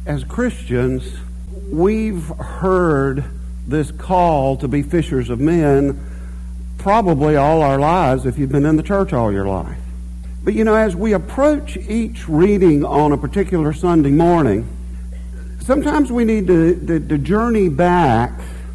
As Christians, we've heard this call to be fishers of men probably all our lives if you've been in the church all your life. But as we approach each reading on a particular Sunday morning, sometimes we need to journey back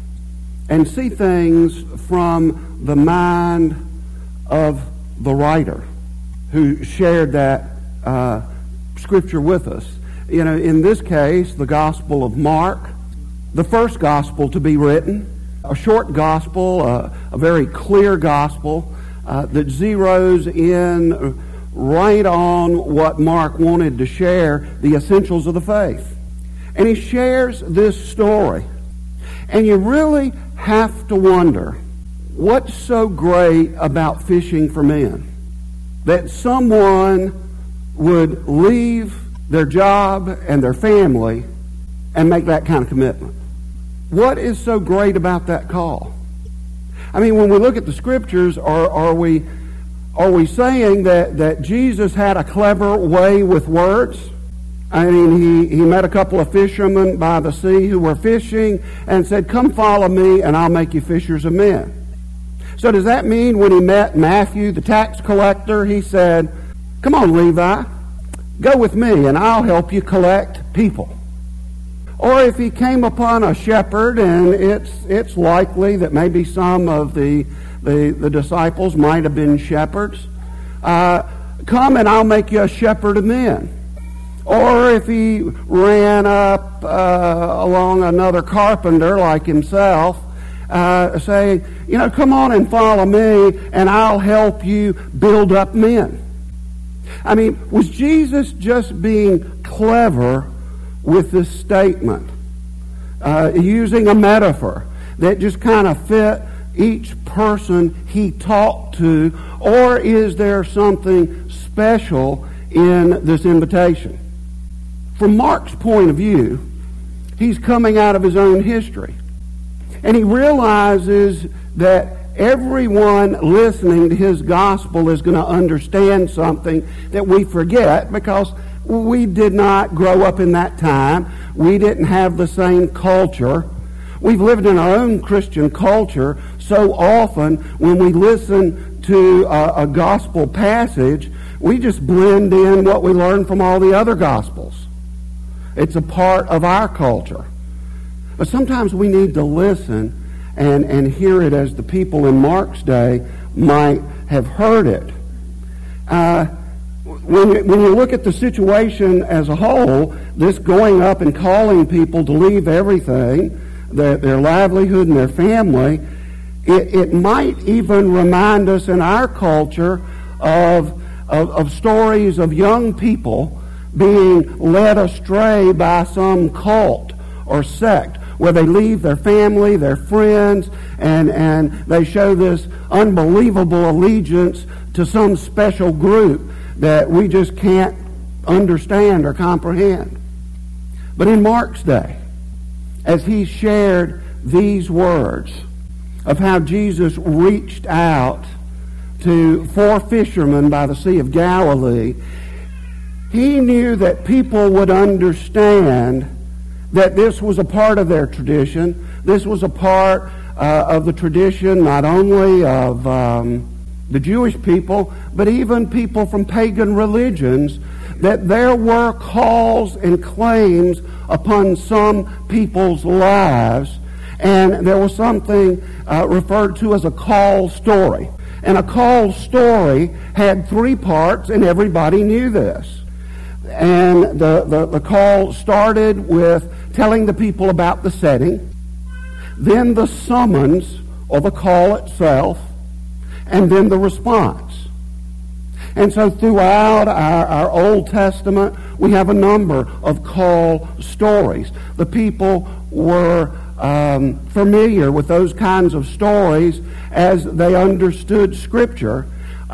and see things from the mind of the writer who shared that scripture with us. In this case, the Gospel of Mark, the first gospel to be written, a short gospel, a very clear gospel that zeroes in right on what Mark wanted to share, the essentials of the faith. And he shares this story. And you really have to wonder, what's so great about fishing for men? That someone would leave their job and their family and make that kind of commitment. What is so great about that call? I mean, when we look at the scriptures, are we saying that Jesus had a clever way with words? I mean, he met a couple of fishermen by the sea who were fishing and said, "Come follow me and I'll make you fishers of men." So does that mean when he met Matthew, the tax collector, he said, "Come on, Levi, go with me and I'll help you collect people"? Or if he came upon a shepherd, and it's likely that maybe some of the disciples might have been shepherds, "Come and I'll make you a shepherd of men." Or if he ran up along another carpenter like himself, saying, "Come on and follow me and I'll help you build up men." I mean, was Jesus just being clever with this statement, using a metaphor that just kind of fit each person he talked to, or is there something special in this invitation? From Mark's point of view, he's coming out of his own history, and he realizes that everyone listening to his gospel is going to understand something that we forget because we did not grow up in that time. We didn't have the same culture. We've lived in our own Christian culture so often when we listen to a gospel passage, we just blend in what we learn from all the other gospels. It's a part of our culture. But sometimes we need to listen and hear it as the people in Mark's day might have heard it. When you look at the situation as a whole, this going up and calling people to leave everything, their livelihood and their family, it might even remind us in our culture of stories of young people being led astray by some cult or sect where they leave their family, their friends, and they show this unbelievable allegiance to some special group that we just can't understand or comprehend. But in Mark's day, as he shared these words of how Jesus reached out to 4 fishermen by the Sea of Galilee, he knew that people would understand that this was a part of their tradition. This was a part of the tradition not only of the Jewish people, but even people from pagan religions, that there were calls and claims upon some people's lives, and there was something referred to as a call story. And a call story had 3 parts, and everybody knew this. And the call started with telling the people about the setting, then the summons or the call itself, and then the response. And so throughout our Old Testament, we have a number of call stories. The people were familiar with those kinds of stories as they understood Scripture.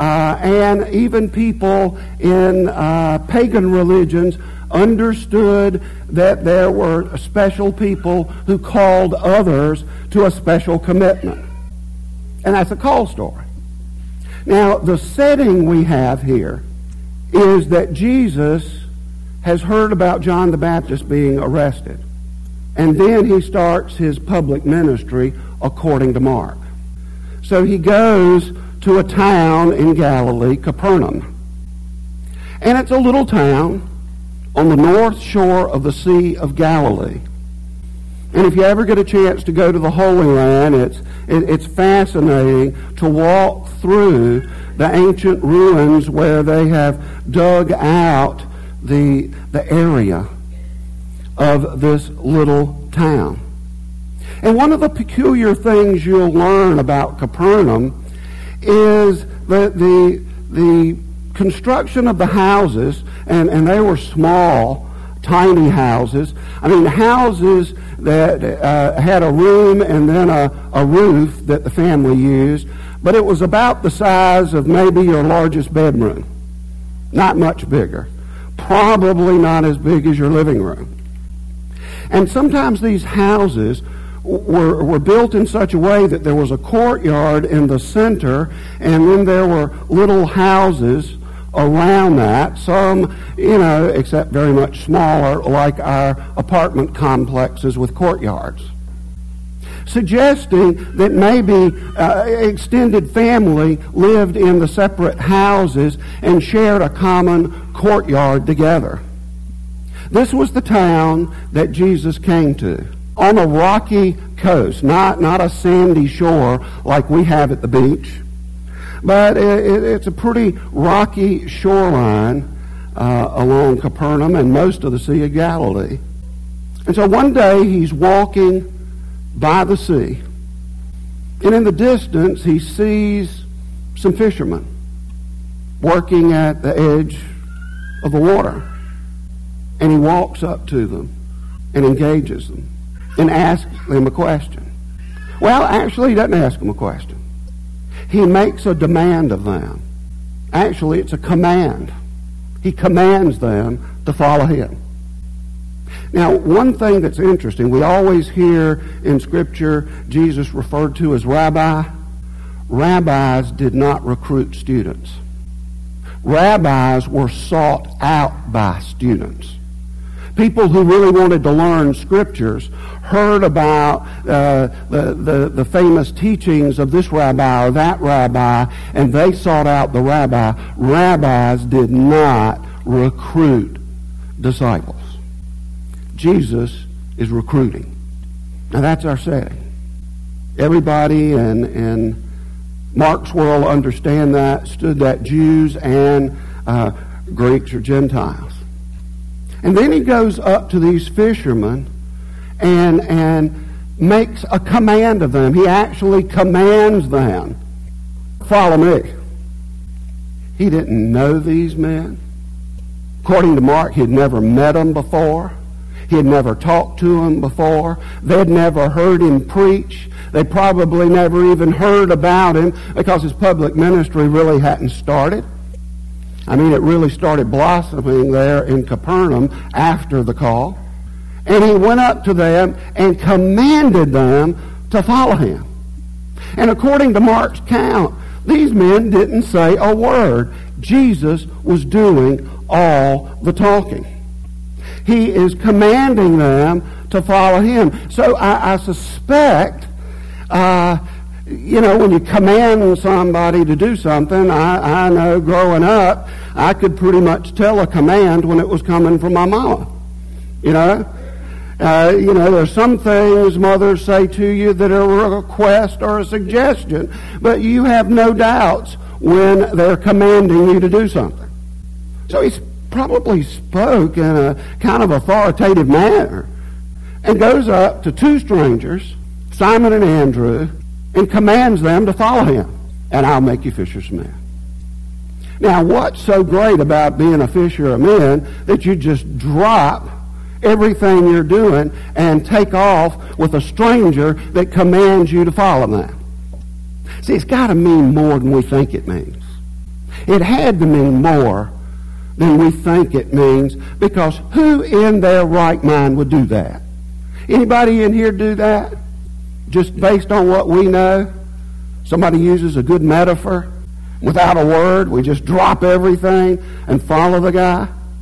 And even people in pagan religions understood that there were special people who called others to a special commitment. And that's a call story. Now, the setting we have here is that Jesus has heard about John the Baptist being arrested. And then he starts his public ministry according to Mark. So he goes to a town in Galilee, Capernaum. And it's a little town on the north shore of the Sea of Galilee. And if you ever get a chance to go to the Holy Land, it's fascinating to walk through the ancient ruins where they have dug out the area of this little town. And one of the peculiar things you'll learn about Capernaum is the construction of the houses, and they were small, tiny houses. I mean, houses that had a room and then a roof that the family used, but it was about the size of maybe your largest bedroom. Not much bigger. Probably not as big as your living room. And sometimes these houses were built in such a way that there was a courtyard in the center, and then there were little houses around that, some, except very much smaller, like our apartment complexes with courtyards, suggesting that maybe extended family lived in the separate houses and shared a common courtyard together. This was the town that Jesus came to, on a rocky coast, not a sandy shore like we have at the beach, but it's a pretty rocky shoreline along Capernaum and most of the Sea of Galilee. And so one day he's walking by the sea, and in the distance he sees some fishermen working at the edge of the water. And he walks up to them and engages them and asks them a question. Well, actually, he doesn't ask them a question. He makes a demand of them. Actually, it's a command. He commands them to follow him. Now, one thing that's interesting, we always hear in Scripture Jesus referred to as rabbi. Rabbis did not recruit students. Rabbis were sought out by students. People who really wanted to learn Scriptures heard about the famous teachings of this rabbi or that rabbi, and they sought out the rabbi. Rabbis did not recruit disciples. Jesus is recruiting. Now that's our setting. Everybody in Mark's world understand that, stood that, Jews and Greeks or Gentiles. And then he goes up to these fishermen and makes a command of them. He actually commands them, follow me. He didn't know these men. According to Mark, he had never met them before. He had never talked to them before. They'd never heard him preach. They probably never even heard about him because his public ministry really hadn't started. I mean, it really started blossoming there in Capernaum after the call. And he went up to them and commanded them to follow him. And according to Mark's count, these men didn't say a word. Jesus was doing all the talking. He is commanding them to follow him. So I suspect, when you command somebody to do something, I know growing up, I could pretty much tell a command when it was coming from my mama. There's some things mothers say to you that are a request or a suggestion, but you have no doubts when they're commanding you to do something. So he probably spoke in a kind of authoritative manner and goes up to two strangers, Simon and Andrew, and commands them to follow him, and I'll make you fishers of men. Now, what's so great about being a fisher of men that you just drop everything you're doing and take off with a stranger that commands you to follow them? See, it's got to mean more than we think it means. It had to mean more than we think it means, because who in their right mind would do that? Anybody in here do that? Just based on what we know? Somebody uses a good metaphor. Without a word, we just drop everything and follow the guy.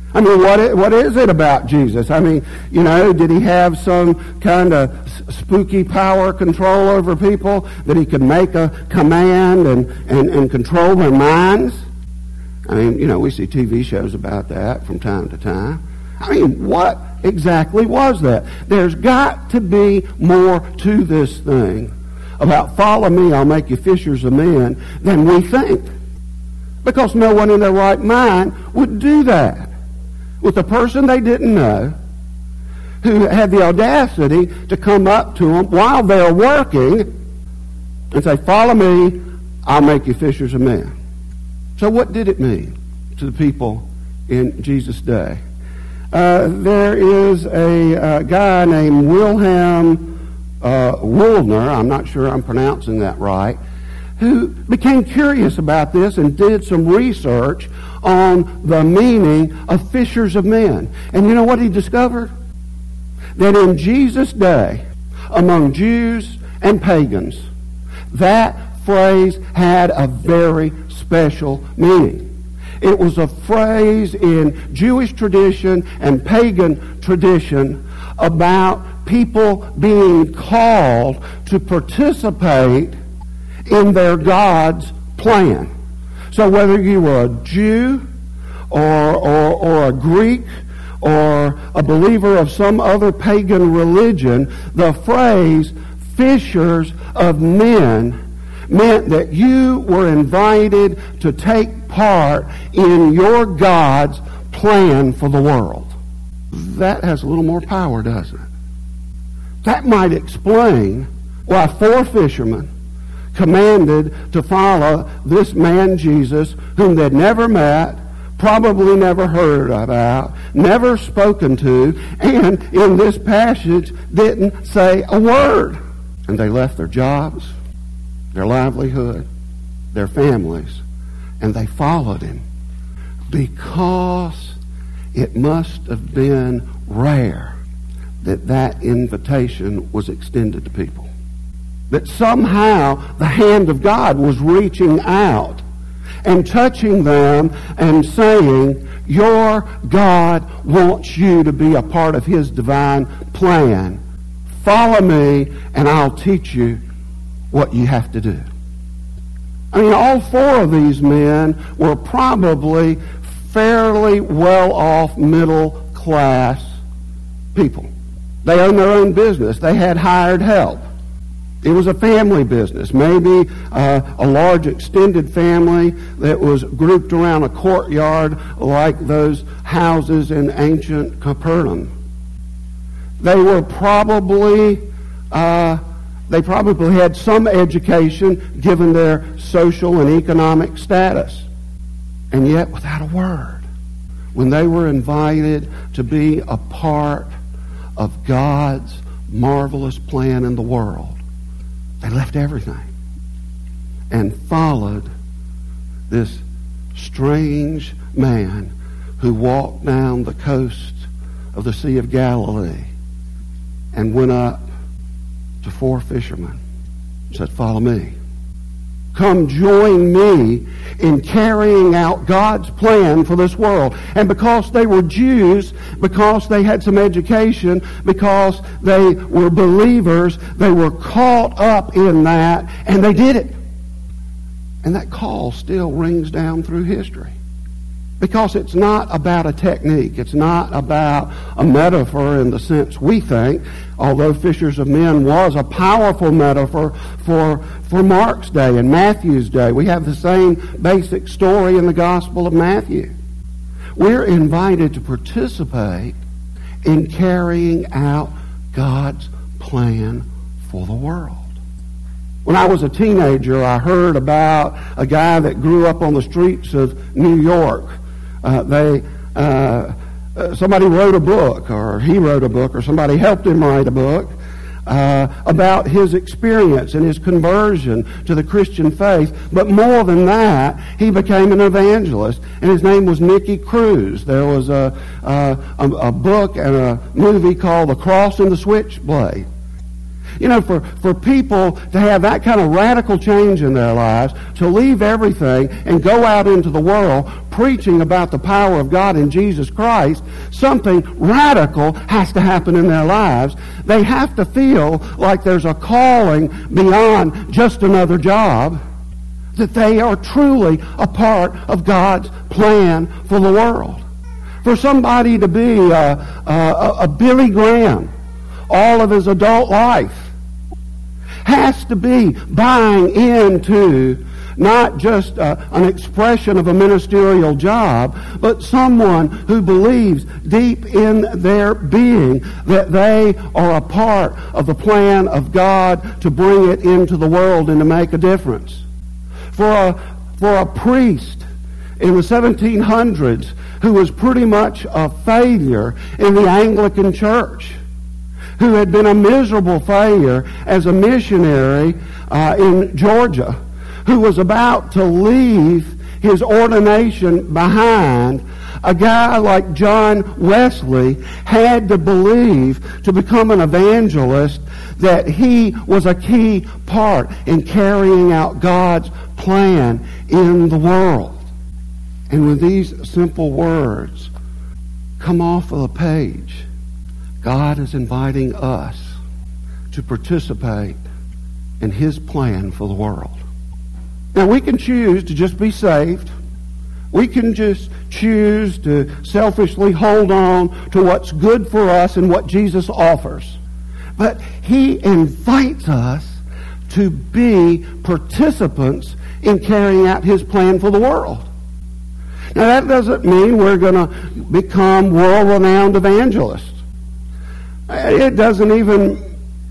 I mean, what is it about Jesus? I mean, did he have some kind of spooky power control over people, that he could make a command and control their minds? I mean, we see TV shows about that from time to time. I mean, what exactly was that? There's got to be more to this thing about follow me, I'll make you fishers of men, than we think. Because no one in their right mind would do that with a person they didn't know, who had the audacity to come up to them while they're working and say, follow me, I'll make you fishers of men. So what did it mean to the people in Jesus' day? There is a guy named Wilhelm Wöllner, I'm not sure I'm pronouncing that right, who became curious about this and did some research on the meaning of fishers of men. And you know what he discovered? That in Jesus' day, among Jews and pagans, that phrase had a very special meaning. It was a phrase in Jewish tradition and pagan tradition about people being called to participate in their God's plan. So whether you were a Jew or a Greek or a believer of some other pagan religion, the phrase fishers of men meant that you were invited to take part in your God's plan for the world. That has a little more power, doesn't it? That might explain why 4 fishermen commanded to follow this man Jesus, whom they'd never met, probably never heard about, never spoken to, and in this passage didn't say a word. And they left their jobs, their livelihood, their families, and they followed him because it must have been rare that invitation was extended to people. That somehow the hand of God was reaching out and touching them and saying, your God wants you to be a part of his divine plan. Follow me and I'll teach you what you have to do. I mean, all 4 of these men were probably fairly well-off middle-class people. They owned their own business. They had hired help. It was a family business, maybe a large extended family that was grouped around a courtyard like those houses in ancient Capernaum. They probably had some education given their social and economic status. And yet, without a word, when they were invited to be a part of God's marvelous plan in the world, they left everything and followed this strange man who walked down the coast of the Sea of Galilee and went up to 4 fishermen and said, follow me. Come join me in carrying out God's plan for this world. And because they were Jews, because they had some education, because they were believers, they were caught up in that, and they did it. And that call still rings down through history. Because it's not about a technique. It's not about a metaphor in the sense we think, although fishers of men was a powerful metaphor for Mark's day and Matthew's day. We have the same basic story in the Gospel of Matthew. We're invited to participate in carrying out God's plan for the world. When I was a teenager, I heard about a guy that grew up on the streets of New York. Somebody wrote a book, or he wrote a book, or somebody helped him write a book about his experience and his conversion to the Christian faith. But more than that, he became an evangelist, and his name was Nicky Cruz. There was a book and a movie called The Cross and the Switchblade. You know, for people to have that kind of radical change in their lives, to leave everything and go out into the world preaching about the power of God in Jesus Christ, something radical has to happen in their lives. They have to feel like there's a calling beyond just another job, that they are truly a part of God's plan for the world. For somebody to be a Billy Graham all of his adult life has to be buying into not just an expression of a ministerial job, but someone who believes deep in their being that they are a part of the plan of God to bring it into the world and to make a difference. For a priest in the 1700s who was pretty much a failure in the Anglican Church, who had been a miserable failure as a missionary in Georgia, who was about to leave his ordination behind, a guy like John Wesley had to believe, to become an evangelist, that he was a key part in carrying out God's plan in the world. And when these simple words come off of the page, God is inviting us to participate in His plan for the world. Now, we can choose to just be saved. We can just choose to selfishly hold on to what's good for us and what Jesus offers. But He invites us to be participants in carrying out His plan for the world. Now, that doesn't mean we're going to become world-renowned evangelists. It doesn't even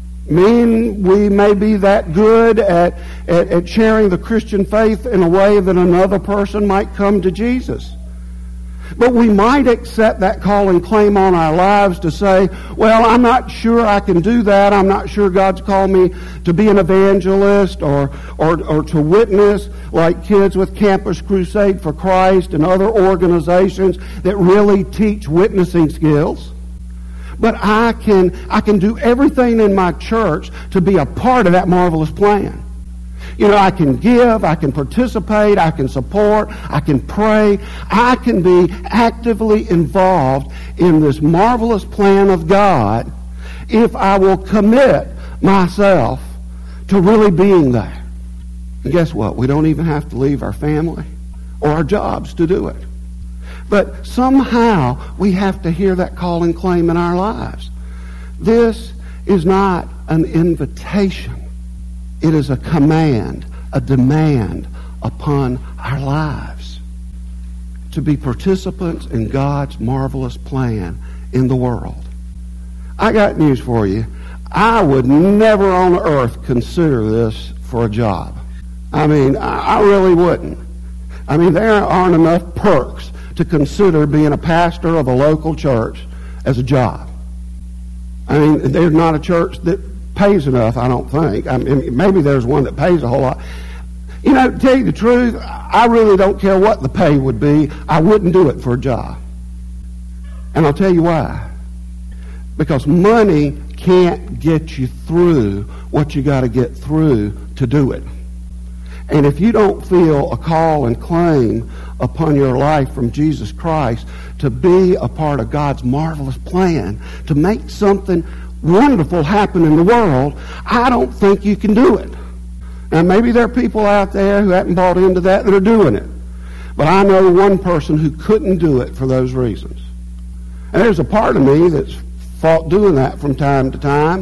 mean we may be that good at sharing the Christian faith in a way that another person might come to Jesus. But we might accept that call and claim on our lives to say, well, I'm not sure I can do that. I'm not sure God's called me to be an evangelist or to witness like Kids with Campus Crusade for Christ and other organizations that really teach witnessing skills. But I can do everything in my church to be a part of that marvelous plan. You know, I can give, I can participate, I can support, I can pray. I can be actively involved in this marvelous plan of God if I will commit myself to really being there. And guess what? We don't even have to leave our family or our jobs to do it. But somehow we have to hear that call and claim in our lives. This is not an invitation. It is a command, a demand upon our lives to be participants in God's marvelous plan in the world. I got news for you. I would never on earth consider this for a job. I mean, I really wouldn't. I mean, there aren't enough perks to consider being a pastor of a local church as a job. I mean, there's not a church that pays enough, I don't think. I mean, maybe there's one that pays a whole lot. You know, to tell you the truth, I really don't care what the pay would be. I wouldn't do it for a job. And I'll tell you why. Because money can't get you through what you got to get through to do it. And if you don't feel a call and claim upon your life from Jesus Christ to be a part of God's marvelous plan, to make something wonderful happen in the world, I don't think you can do it. Now, maybe there are people out there who haven't bought into that are doing it. But I know one person who couldn't do it for those reasons. And there's a part of me that's fought doing that from time to time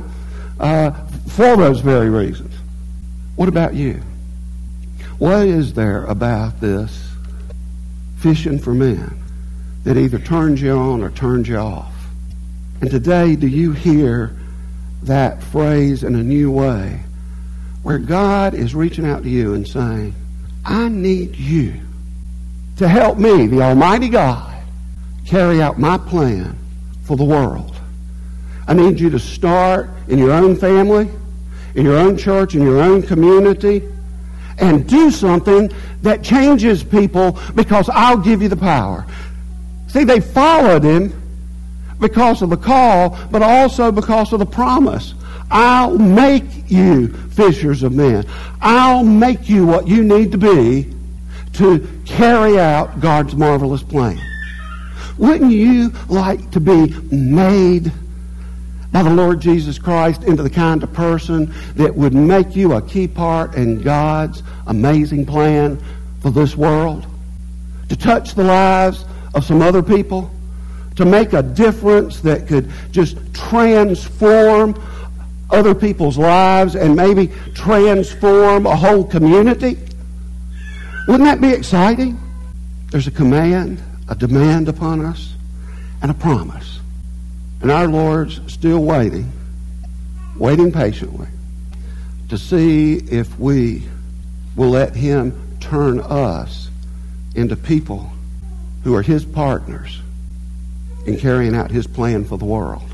for those very reasons. What about you? What is there about this fishing for men that either turns you on or turns you off? And today, do you hear that phrase in a new way where God is reaching out to you and saying, I need you to help me, the Almighty God, carry out my plan for the world. I need you to start in your own family, in your own church, in your own community, and do something that changes people because I'll give you the power. See, they followed him because of the call, but also because of the promise. I'll make you fishers of men. I'll make you what you need to be to carry out God's marvelous plan. Wouldn't you like to be made by the Lord Jesus Christ into the kind of person that would make you a key part in God's amazing plan for this world? To touch the lives of some other people? To make a difference that could just transform other people's lives and maybe transform a whole community? Wouldn't that be exciting? There's a command, a demand upon us, and a promise. And our Lord's still waiting patiently to see if we will let Him turn us into people who are His partners in carrying out His plan for the world.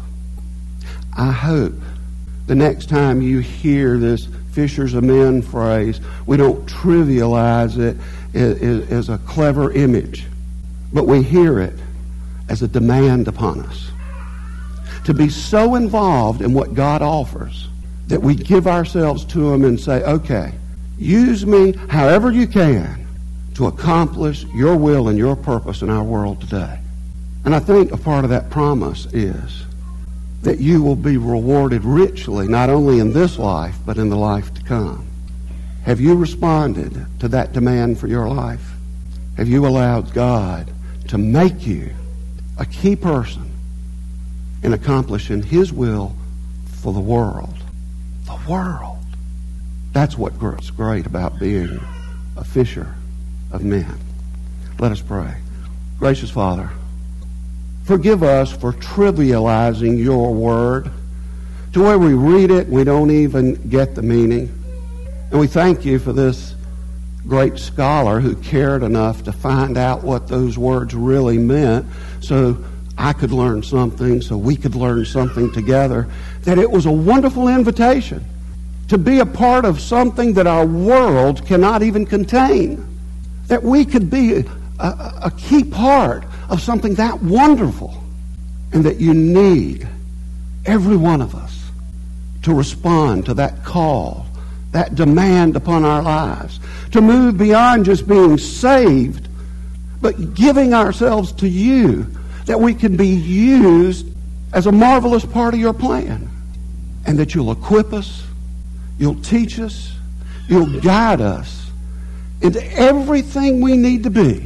I hope the next time you hear this fishers of men phrase, we don't trivialize it as a clever image, but we hear it as a demand upon us to be so involved in what God offers that we give ourselves to Him and say, okay, use me however you can to accomplish your will and your purpose in our world today. And I think a part of that promise is that you will be rewarded richly, not only in this life, but in the life to come. Have you responded to that demand for your life? Have you allowed God to make you a key person in accomplishing His will for the world? The world. That's what's great about being a fisher of men. Let us pray. Gracious Father, forgive us for trivializing your word to where we read it, we don't even get the meaning. And we thank you for this great scholar who cared enough to find out what those words really meant so I could learn something, so we could learn something together, that it was a wonderful invitation to be a part of something that our world cannot even contain, that we could be a key part of something that wonderful, and that you need every one of us to respond to that call, that demand upon our lives, to move beyond just being saved, but giving ourselves to you, that we can be used as a marvelous part of your plan, and that you'll equip us, you'll teach us, you'll guide us into everything we need to be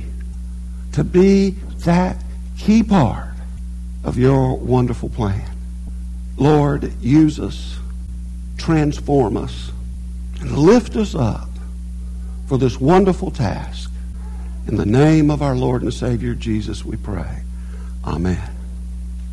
that key part of your wonderful plan. Lord, use us, transform us, and lift us up for this wonderful task. In the name of our Lord and Savior Jesus, we pray. Amen.